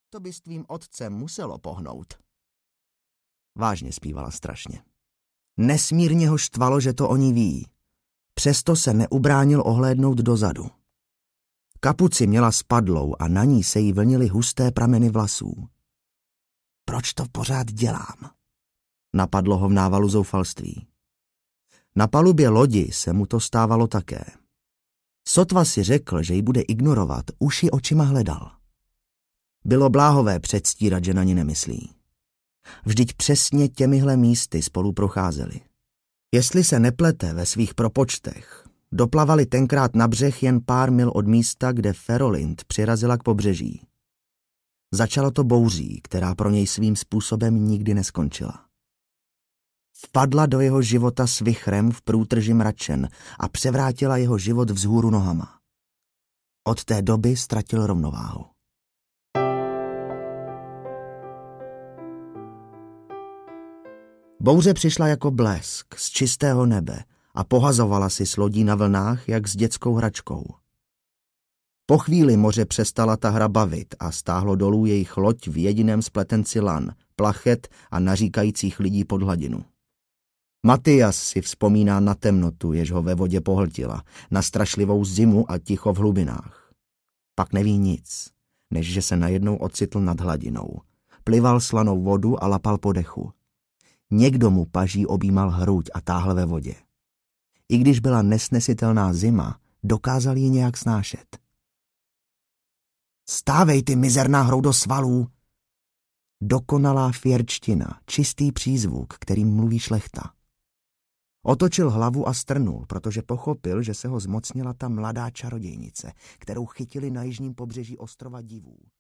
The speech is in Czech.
To by s tvým otcem muselo pohnout. Vážně zpívala strašně. Nesmírně ho štvalo, že to o ní ví. Přesto se neubránil ohlédnout dozadu. Kapuci měla spadlou a na ní se jí vlnily husté prameny vlasů. Proč to pořád dělám? Napadlo ho v návalu zoufalství. Na palubě lodi se mu to stávalo také. Sotva si řekl, že ji bude ignorovat, už ji očima hledal. Bylo bláhové předstírat, že na ní nemyslí. Vždyť přesně těmihle místy spolu procházeli. Jestli se neplete ve svých propočtech, doplavali tenkrát na břeh jen pár mil od místa, kde Ferolind přirazila k pobřeží. Začalo to bouří, která pro něj svým způsobem nikdy neskončila. Vpadla do jeho života s vichrem v průtrži mračen a převrátila jeho život vzhůru nohama. Od té doby ztratil rovnováhu. Bouře přišla jako blesk z čistého nebe a pohazovala si s lodí na vlnách, jak s dětskou hračkou. Po chvíli moře přestala ta hra bavit a stáhlo dolů jejich loď v jediném spletenci lan, plachet a naříkajících lidí pod hladinu. Matias si vzpomíná na temnotu, jež ho ve vodě pohltila, na strašlivou zimu a ticho v hlubinách. Pak neví nic, než že se najednou ocitl nad hladinou. Plival slanou vodu a lapal po dechu. Někdo mu paží objímal hruď a táhl ve vodě. I když byla nesnesitelná zima, dokázal ji nějak snášet. Stávej, ty mizerná hroudo svalů! Dokonalá fjerčtina, čistý přízvuk, kterým mluví šlechta. Otočil hlavu a strnul, protože pochopil, že se ho zmocnila ta mladá čarodějnice, kterou chytili na jižním pobřeží ostrova divů.